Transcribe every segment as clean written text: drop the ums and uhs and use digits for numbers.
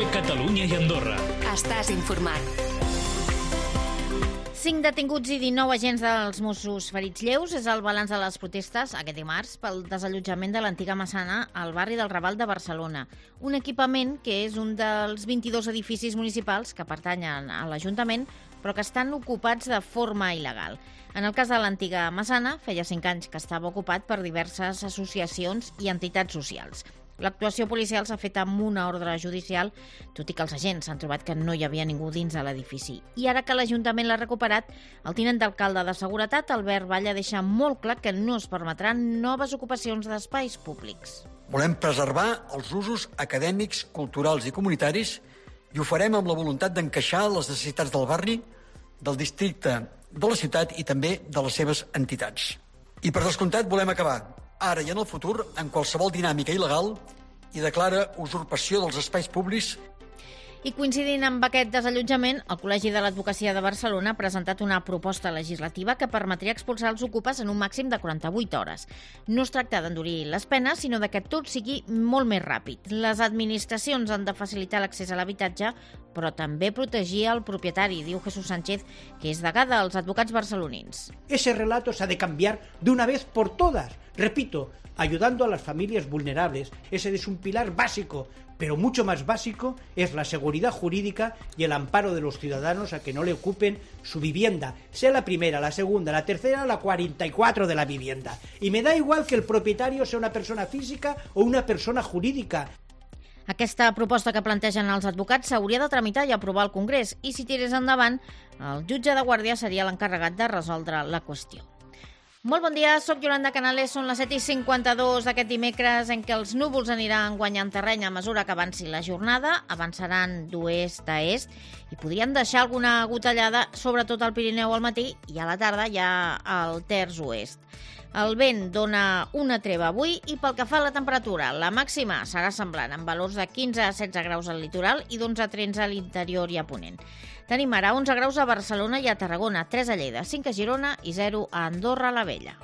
TV Catalunya i Andorra. Estàs informat. 5 detinguts i 19 agents dels Mossos ferits lleus és el balanç de les protestes aquest dimarts pel desallotjament de l'antiga Massana al barri del Raval de Barcelona. Un equipament que és un dels 22 edificis municipals que pertanyen a l'Ajuntament però que estan ocupats de forma il·legal. En el cas de l'antiga Massana, feia 5 anys que estava ocupat per diverses associacions i entitats socials. L'actuació policial s'ha fet amb una ordre judicial, tot i que els agents han trobat que no hi havia ningú dins de l'edifici. I ara que l'Ajuntament l'ha recuperat, el tinent d'alcalde de Seguretat, Albert Valla, deixa molt clar que no es permetran noves ocupacions d'espais públics. Volem preservar els usos acadèmics, culturals i comunitaris i ho farem amb la voluntat d'encaixar les necessitats del barri, del districte, de la ciutat i també de les seves entitats. I per descomptat volem acabar, ara i en el futur, en qualsevol dinàmica il·legal i de clara usurpació dels espais públics. I coincidint amb aquest desallotjament, el Col·legi de l'Advocacia de Barcelona ha presentat una proposta legislativa que permetria expulsar els ocupes en un màxim de 48 hores. No es tracta d'endurir les penes, sinó de que tot sigui molt més ràpid. Les administracions han de facilitar l'accés a l'habitatge, però també protegir el propietari, diu Jesús Sánchez, que és degà dels advocats barcelonins. Ese relato se ha de cambiar de una vez por todas. Repito, ayudando a las familias vulnerables. Ese es un pilar básico, pero mucho más básico es la seguridad jurídica y el amparo de los ciudadanos a que no le ocupen su vivienda, sea la primera, la segunda, la tercera, la 44 de la vivienda. Y me da igual que el propietario sea una persona física o una persona jurídica. Aquesta proposta que plantegen els advocats s'hauria de tramitar i aprovar al Congrés i, si tirés endavant, el jutge de guàrdia seria l'encarregat de resoldre la qüestió. Molt bon dia, soc Yolanda Canales, són les 7:52 d'aquest dimecres en què els núvols aniran guanyant terreny a mesura que avanci la jornada, avançaran d'oest a est i podrien deixar alguna gotellada, sobretot al Pirineu al matí i a la tarda ja al terç oest. El vent dona una treva avui i pel que fa a la temperatura, la màxima serà semblant, amb valors de 15 a 16 graus al litoral i d'11 a 13 a l'interior i a Ponent. Tenim ara 11 graus a Barcelona i a Tarragona, 3 a Lleida, 5 a Girona i 0 a Andorra la Vella.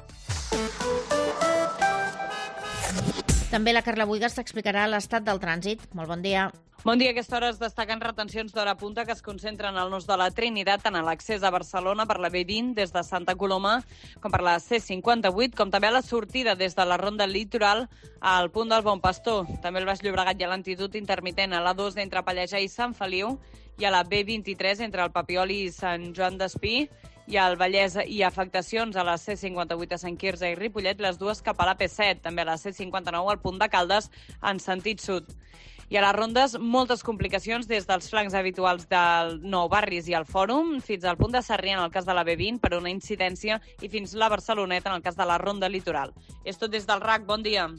També la Carla Buigas t'explicarà l'estat del trànsit. Molt bon dia. Bon dia. A aquesta hora es destaquen retencions d'hora punta que es concentren al nus de la Trinitat, tant a l'accés a Barcelona per la B20 des de Santa Coloma com per la C58, com també a la sortida des de la Ronda Litoral al punt del Bon Pastor. També el Baix Llobregat i a l'altitud intermitent a l'A2 entre Pallejà i Sant Feliu i a la B23 entre el Papiol i Sant Joan d'Espí, i al Vallès hi ha afectacions a la C58 a Sant Quirze i Ripollet, les dues cap a la P7, també a la C59 al punt de Caldes en sentit sud. I a les rondes, moltes complicacions des dels flancs habituals del Nou Barris i el Fòrum fins al punt de Sarrià en el cas de la B20 per una incidència i fins la Barceloneta en el cas de la Ronda Litoral. És tot des del RAC. Bon dia.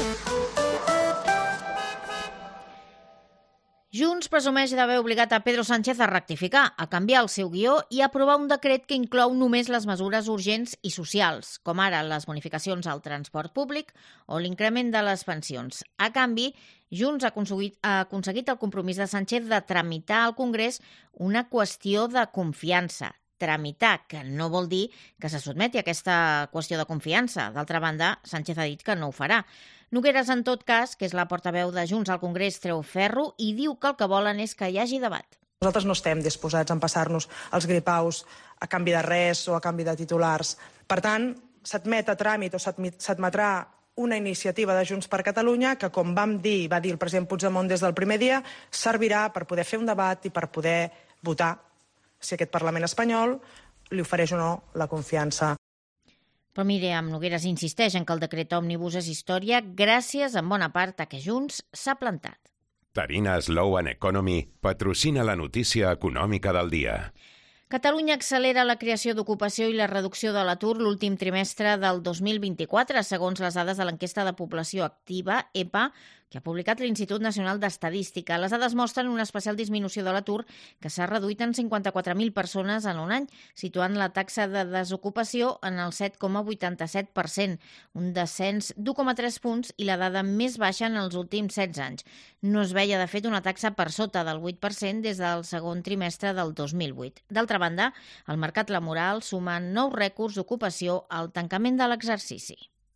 Junts presumeix d'haver obligat a Pedro Sánchez a rectificar, a canviar el seu guió i a aprovar un decret que inclou només les mesures urgents i socials, com ara les bonificacions al transport públic o l'increment de les pensions. A canvi, Junts ha aconseguit el compromís de Sánchez de tramitar al Congrés una qüestió de confiança. Tramitar, que no vol dir que se sotmeti a aquesta qüestió de confiança. D'altra banda, Sánchez ha dit que no ho farà. Nogueras, en tot cas, que és la portaveu de Junts al Congrés, treu ferro i diu que el que volen és que hi hagi debat. Nosaltres no estem disposats a empassar-nos els gripaus a canvi de res o a canvi de titulars. Per tant, s'admet a tràmit o s'admetrà una iniciativa de Junts per Catalunya que, com va dir el president Puigdemont des del primer dia, servirà per poder fer un debat i per poder votar si aquest Parlament espanyol li ofereix o no la confiança. Però Míriam Nogueras insisteix en que el decret òmnibus és història gràcies, en bona part, a que Junts s'ha plantat. Tarina Slow and Economy patrocina la notícia econòmica del dia. Catalunya accelera la creació d'ocupació i la reducció de l'atur l'últim trimestre del 2024, segons les dades de l'enquesta de població activa, EPA, que ha publicat l'Institut Nacional d'Estadística. Les dades mostren una especial disminució de l'atur que s'ha reduït en 54.000 persones en un any, situant la taxa de desocupació en el 7,87%, un descens d'1,3 punts i la dada més baixa en els últims 16 anys. No es veia, de fet, una taxa per sota del 8% des del segon trimestre del 2008. D'altra banda, el mercat laboral suma nous rècords d'ocupació al tancament de l'exercici.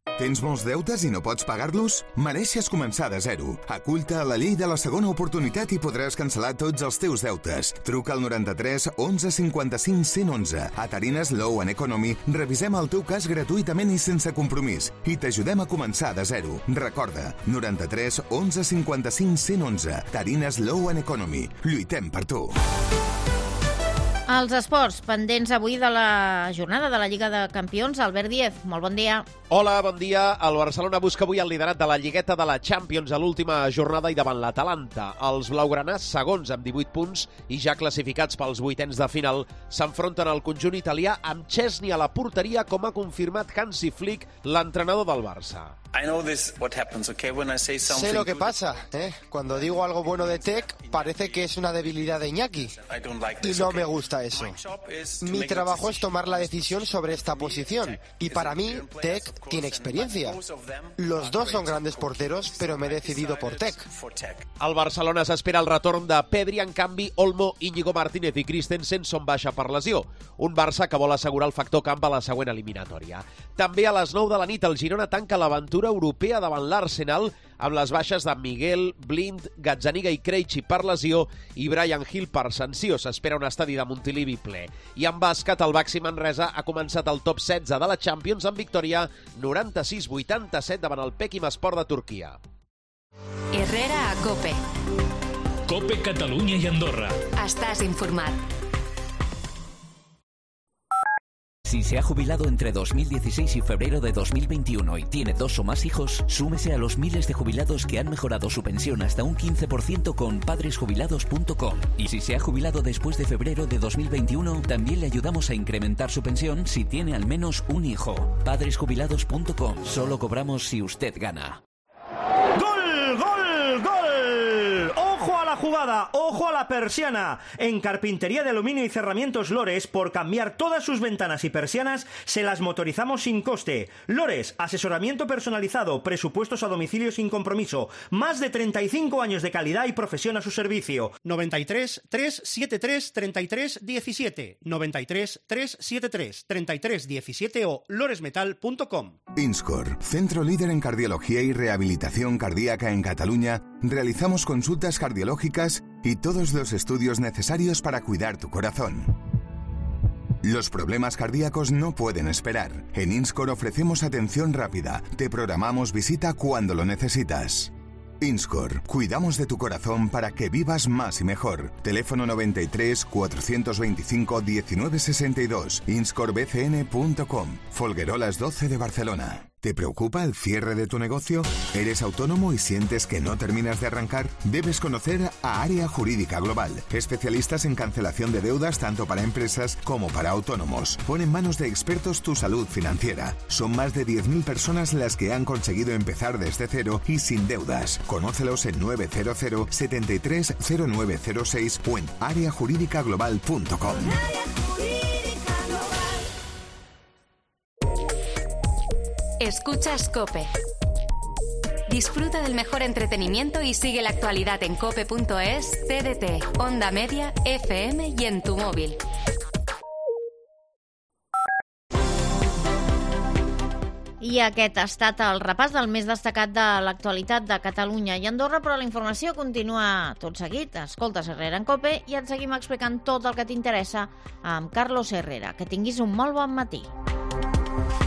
Tens molts deutes i no pots pagar-los? Mereixes començar de zero. Acull-te a la llei de la segona oportunitat i podràs cancel·lar tots els teus deutes. Truca al 93 11 55 111. A Tarines Law and Economy revisem el teu cas gratuïtament i sense compromís i t'ajudem a començar de zero. Recorda, 93 11 55 111. Tarines Law and Economy. Lluitem per tu. Els esports, pendents avui de la jornada de la Lliga de Campions. Albert Díez, molt bon dia. Hola, bon dia. El Barcelona busca avui el liderat de la Lligueta de la Champions a l'última jornada i davant l'Atalanta. Els blaugranats, segons amb 18 punts i ja classificats pels vuitens de final, s'enfronten al conjunt italià amb Chesney a la porteria, com ha confirmat Hansi Flick, l'entrenador del Barça. Sé lo que pasa, Cuando digo algo bueno de Tec, parece que es una debilidad de Iñaki. Y no me gusta eso. Mi trabajo es tomar la decisión sobre esta posición. Y para mí, Tec tiene experiencia. Los dos son grandes porteros, pero me he decidido por Tec. Al Barcelona s'espera el retorn de Pedri, en canvi, Olmo, Íñigo Martínez i Christensen són baixa per lesió. Un Barça que vol assegurar el factor camp a la següent eliminatòria. També a les 9 de la nit el Girona tanca l'aventura europea davant l'Arsenal amb les baixes de Miguel, Blind, Gazzaniga i Krejci per lesió i Brian Hill per sanció. S'espera un estadi de Montilivi ple. I en bàsquet, el Baxi Manresa ha començat el top 16 de la Champions amb victòria 96-87 davant el Pekim Sport de Turquia. Herrera a COPE. COPE Catalunya i Andorra. Estàs informat. Si se ha jubilado entre 2016 y febrero de 2021 y tiene 2 o más hijos, súmese a los miles de jubilados que han mejorado su pensión hasta un 15% con padresjubilados.com. Y si se ha jubilado después de febrero de 2021, también le ayudamos a incrementar su pensión si tiene al menos un hijo. Padresjubilados.com. Solo cobramos si usted gana. ¡Gol, gol, gol! ¡Ojo a la jugada! ¡Ojo a la persiana! En Carpintería de Aluminio y Cerramientos Lores, por cambiar todas sus ventanas y persianas, se las motorizamos sin coste. Lores, asesoramiento personalizado, presupuestos a domicilio sin compromiso, más de 35 años de calidad y profesión a su servicio. 93 373 33 17, 93 373 33 17 o loresmetal.com. Inscor, centro líder en cardiología y rehabilitación cardíaca en Cataluña, realizamos consultas cardiológicas y todos los estudios necesarios para cuidar tu corazón. Los problemas cardíacos no pueden esperar. En Inscor ofrecemos atención rápida. Te programamos visita cuando lo necesitas. Inscor, cuidamos de tu corazón para que vivas más y mejor. Teléfono 93 425 1962. inscorbcn.com. Folguerolas 12 de Barcelona. ¿Te preocupa el cierre de tu negocio? ¿Eres autónomo y sientes que no terminas de arrancar? Debes conocer a Área Jurídica Global, especialistas en cancelación de deudas tanto para empresas como para autónomos. Pon en manos de expertos tu salud financiera. Son más de 10.000 personas las que han conseguido empezar desde cero y sin deudas. Conócelos en 900 73 0906 o en areajurídicaglobal.com. Escuchas COPE. Disfruta del mejor entretenimiento y sigue la actualidad en cope.es, TDT, Onda Media, FM y en tu móvil. I aquest ha estat el repàs del més destacat de l'actualitat de Catalunya i Andorra, però la informació continua tot seguit. Escoltes Herrera en COPE i et seguim explicant tot el que t'interessa amb Carlos Herrera. Que tinguis un molt bon matí.